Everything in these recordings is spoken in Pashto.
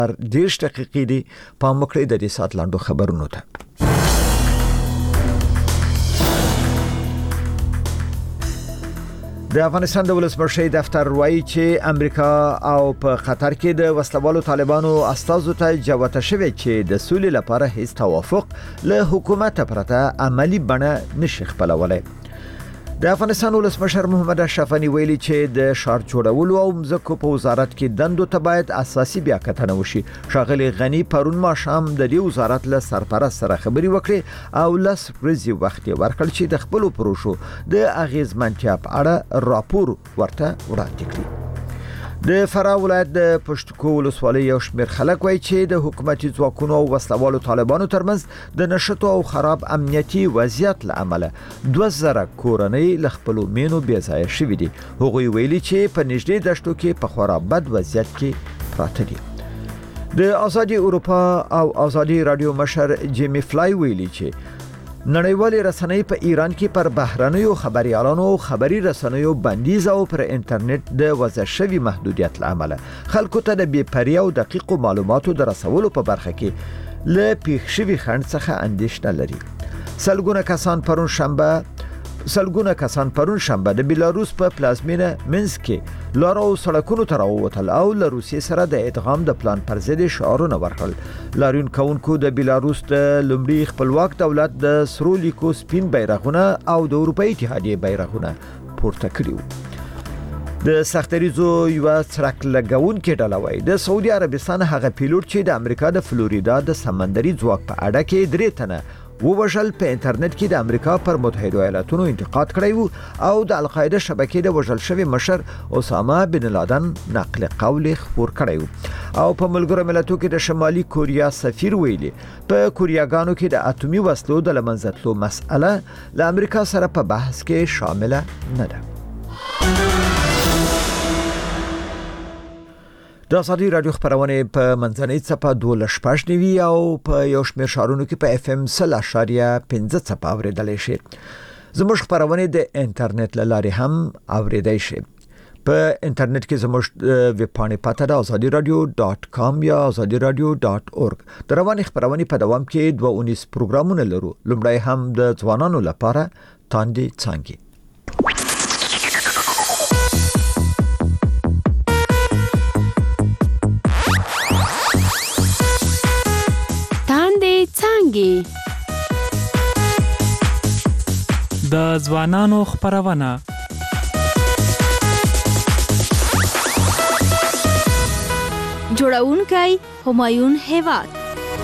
10 دقیقې دی پام وکړئ د دې سات لاندو خبرونو ته. د افغانستان د ولسمشر دفتر وایي چې امریکا او په قطر کې د وسلوالو طالبانو استازو ته جوته شوی چې د سولې لپاره هیڅ توافق له حکومت پرته عملی بڼه نشي خپلولای. د افغانستان ولسمشر محمد اشرف غنی ویلي چې د شهر جوړولو او مځکو په وزارت کې دندو ته باید اساسي بیاکتنه وشي. ښاغلي غنی پرون ماښام د دې وزارت له سرپرست سره خبري وکړې او لس ورځې وخت ورکړ چې د خپل پروژو د اغیزمنتیا په اړه راپور ورته وړاندې کړي. د فراه ولایت د پښتکو ولسوالۍ یو شمېر خلک وایي چې د حکومتي ځواکونو او وسلوالو طالبانو ترمنځ د نشټو او خراب امنیتي وضعیت له امله 2000 کورنۍ له خپل مینو بې ځایه شوې دي. هغوی ویلي چې په نږدې دشتو کې په خورا بد وضعیت کې پراته دي. د آزادي اروپا او آزادي رادیو مشر جیمی فلای ویلي چې نړیوالې رسنۍ په ایران کې پر بهرنیو خبريالانو او خبري رسنیو بندیز او پر انټرنیټ د وضع شوی محدودیت لامل خلکو ته د بې پریا او دقیق معلوماتو د رسولو په برخه کې له پیښ شوی خنډ څخه اندېښنه لري. سلګونه کسان پرون شنبه د بیلاروس په پلازمینه منسک کې لارو سړکونو ته راووتل او له روسیې سره د ادغام د پلان پر ضد شعارونه ورکړل. لاریون کونکو د بیلاروس د لومړي خپلواک دولت د سرو لیکو سپین بیرغونه او د اروپאי اتحادیې بیرغونه پورته کړیو. د سختریزو یو څرک لګون کې ډلوي د سعودي عربستان هغه پیلوټ چې د امریکا د فلوریدا د سمندري ځواک په اړه کې درې تنه ووژل په انټرنیټ کې د امریکا پر متحده ایالاتونو انتقاد کړی او د القاعده شبکې د وژل شوی مشر اسامه بن لادن نقل قول خبر کړی او په ملګرو ملتونو کې د شمالي کوریا سفیر ویلي په کوریاګانو کې د اتومي وسلو د لمنځتلو مسأله له امریکا سره په بحث کې شامل نه ده. د آزادي رادیو خبرونه په منځنۍ څپه 12.9 او په یو شمېر شهرونو کې په FM 0.15 څپه اوریدل شي. زموږ خبرونه د انټرنیټ له لارې هم اوریدای شي. په انټرنیټ کې زموږ ویب پاڼې پته ده azadiradio.com یا azadiradio.org. د رواني خبرونه په دوام کې 219 پروګرامونه لرو. لومړی هم د ځوانانو لپاره تاندې څنګه د ځوانانو خبرونه جوړونکی همایون هیواد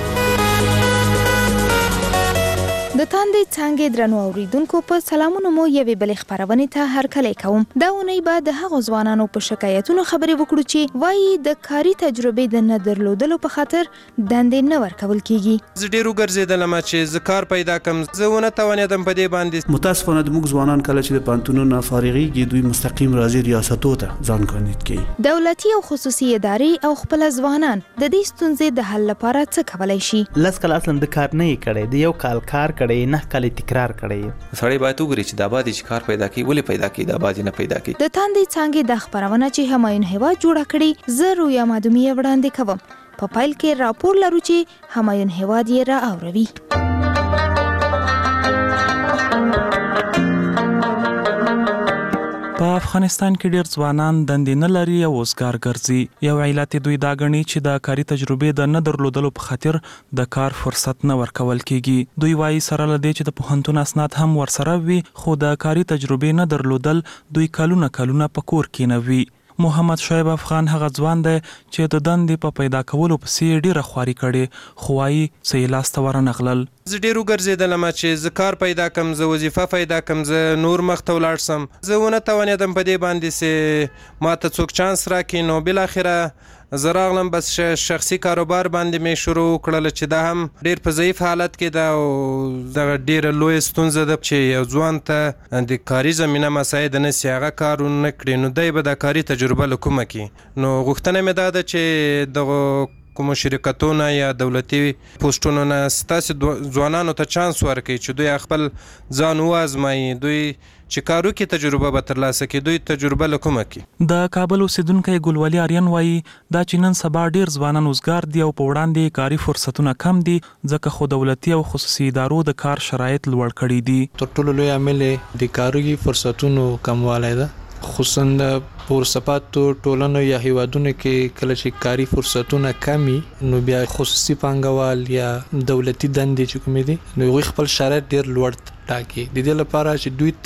د تاندې څنګه درنو اوریدونکو په سلامونو مو یوې بلې خبرونه ته هرکلی کوم. دا ونی بعد د هغو ځوانانو په شکایتونو خبرې وکړو چې وایي د کاري تجربې د نه درلودلو په خاطر دندې نه ورکول کیږي. زه ډېر وګرځېدلم چې زه کار پیدا کم زه ونه توانېدم په دې باندې. متاسفانه د موږ ځوانان کله چې د پانتونونو فارغېږي دوی مستقیم راځي ریاستو ته ځان کاندید کوي. دولتي او خصوصي ادارې او خپل ځوانان د دې ستونزې د حل لپاره څه کولای شي؟ لس کال اصلا د کار نه کړي د یو کال کار کړي نه کله تکرار کړي. سړی باید وګوري چې د آبادی چې کار پیدا کوي ولې پیدا کوي د آبادی نه پیدا کوي. د تاندې څنګه د خبرونه چې همایون هیواد جوړ کړي زه رویا مادومی وړاندې کوم. په پایل کې راپور لرو چې همایون هیواد یې را اوروي. په افغانستان کې ډېر ځوانان دندې نه لري او وزګار ګرځي. یو علت دوی دا غني چې د کاري تجربې د نه درلودلو په خاطر د کار فرصت نه ورکول کیږي. دوی وايي سره لدې چې د پوهنتون اسناد هم ورسره وي خو د کاري تجربې نه درلودل دوی کلونه په کور کې نه وي. محمد شعیب افغان هغه ځوان دی چې د دندې په پیدا کولو پسې ډیره خواري کړي خو وايي چې لاس ته ورنغلل. زه ډېر وګرځېدلم چې زه کار پیدا کم زه وظیفه پیدا کم زه نور مخ ته ولاړ سم زه ونه توانېدم په دې باندې چې ما ته څوک چانس راکړي. نو بالاخره زه راغلم بس شخصي کاروبار باندې مې شروع کړل چې دا هم ډېر په ضعیف حالت کې ده او دغه ډېره لویه ستونزه ده چې یو ځوان ته د کاري زمینه مساعد نه سي هغه کار ونه کړي نو دی به د کاري تجربه له کومه کړي. نو غوښتنه مې دا ده چې دغه کوم شرکتونو یا دولتي پوسټونو نه ستاسې ځوانانو ته چانس ورکړي چې دوی خپل ځان وازمایي، دوی چې کارو کې تجربه به ترلاسه کړي، دوی تجربه له کومه کړي. د کابل اوسیدونکی ګلولي آریان وایي دا چې نن سبا ډیر ځوانان وزګار دي او په وړاندې کاري فرصتونه کم دي، ځکه خو دولتي او خصوصي ادارو د کار شرایط لوړ کړي دي. تر ټولو لوی عامل د کاري فرصتونو کموالی ده، خصوصا د پورسپاتو ټولنو یا هیوادونو کې کله چې کاري فرصتونه کمی نو بیا خصوصي پانګوال یا دولتي دندې چې کومې دي نو هغوی خپل شرایط ډیر لوړ ټاکي، د دې لپاره چې دوی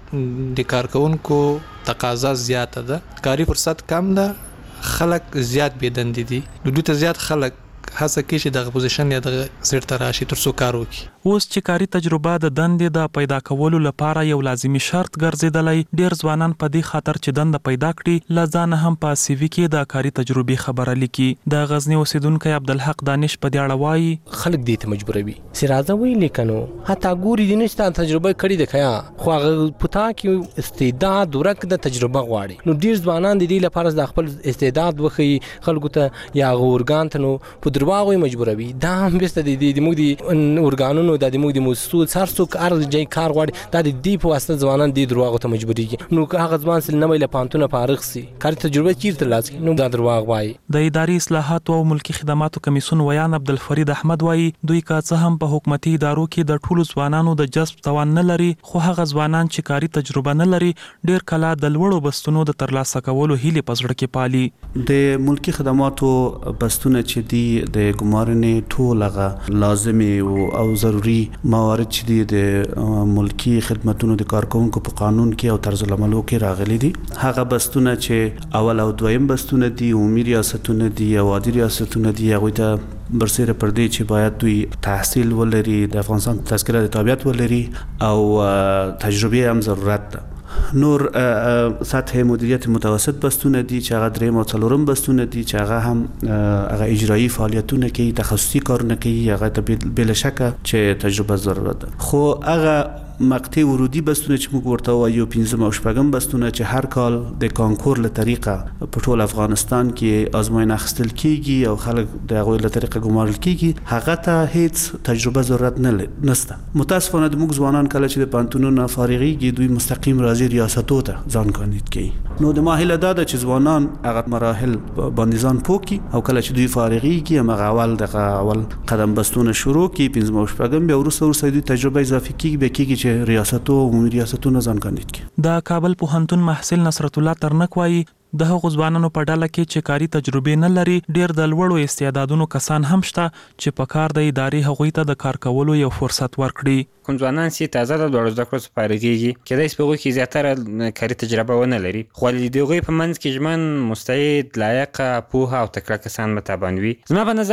ته د کارکونکو تقاضا زیاته ده، کاري فرصت کم ده، خلک زیات بې دندې دي، دوی ته زیات خلک هڅه کوي چې دغه پوزیشن یا دغه سیټ ته راشي تر څو کار وکړي. اوس چې کاري تجربه د دندې د پیدا کولو لپاره یو لازمي شرط ګرځیدلی، ډیر ځوانان په دې خاطر چې دنده پیدا کړي له ځانه هم په سی وي کې د کاري تجربې خبره لیکي. د غزنی اوسیدونکی عبدالحق دانش په دې اړه وایي خلک دې ته مجبوروي چې راځه وایي لیکنو حتی ګوري دې نشته تجربه کړې ده که خو هغه پتا کې استعداد ورک د تجربه غواړي، نو ډیر ځوانان د دې لپاره د خپل استعداد وښيي خلکو ته یا هغه ارګان ته نو په درواغو مجبوروي. دا هم بسته د موږ د ارګانونو د موږ د موسسو څارڅوک هر ځای کار غواړي، دا د دې په واسطه ځوانان د درواغو ته مجبورېږي، نو که هغه ځوان سل نوی له پوهنتونه فارغ سي کاري تجربه چیرته ترلاسه کړي نو دا درواغ وایي. د اداري اصلاحاتو او ملکي خدماتو کمیسیون ویان عبدالفرید احمد وایي دوی که څه هم په حکومتي ادارو کې د ټولو ځوانانو د جذب توان نه لري، خو هغه ځوانان چې کاري تجربه نه لري ډیر کله د لوړو بستونو د ترلاسه کولو هیلې په زړه کې پالي. د ملکي خدماتو بستونه چې دي د ګمارنې ټول هغه لازمي او ضروري موارد چې دي د ملکي خدماتونو د کارکونکو په قانون کې او طرز العملو کې راغلي دي، هغه بستونه چې اول او دویم بستونه دي، عمومي ریاستونه دي او عادي ریاستونه دي، هغوی ته برسیره پر دې چې باید دوی تحصیل ولري، د افغانستان تذکره د تابعیت ولري او تجربه هم ضرورت ده. نور سطح مدیریت متوسط بستونه دي چې هغه دریم او څلورم بستونه دي چې هغه هم هغه اجرایی فعالیتونه کوي، تخصصي کارونه کوي، هغه ته بلا شکه چې تجربه ضرورت ده. خو هغه مقطع ورودی بستونه چې موږ ورته وایو پنځم او شپږم بستونه چې هر کال د کانکور له طریقه په ټول افغانستان کې آزموینه اخیستل کیږي او خلک د هغوی له طریقه ګمارل کیږي، هغه ته هیڅ تجربه ضرورت نشته. متاسفانه د موږ ځوانان کله چې د پوهنتونونو فارغیږي دوی مستقیم راځي ریاستو ته ځان کاندید کوي. نو د ما هیله دا ده چې ځوانان هغه مراحل باندې ځان پوه کړي او کله چې دوی فارغیږي هماغه اول قدم بستونه شروع کړي، پنځم او شپږم، بیا وروسته دوی تجربه اضافي کیږي، بیا کیږي چې ریاستو عمومي ریاستونو ځان کاندید کړي. د کابل پوهنتون محصل نصرت الله ترنک وایي د هغو ځوانانو په ډله کې چې کاري تجربې نه لري ډیر د لوړو استعدادونو کسان هم شته چې په کار د ادارې هغوی ته د کار کولو یو فرصت ورکړي. کوم ځوانان چې تازه د لوړو زده کړو څخه فارغېږي کېدای شي په هغوی کې زیاتره کاري تجربه ونه لري، خو د هغوی په منځ کې ژمن، مستعد، لایقه، پوهه او تکړه کسان به تابان وي. زما په نظر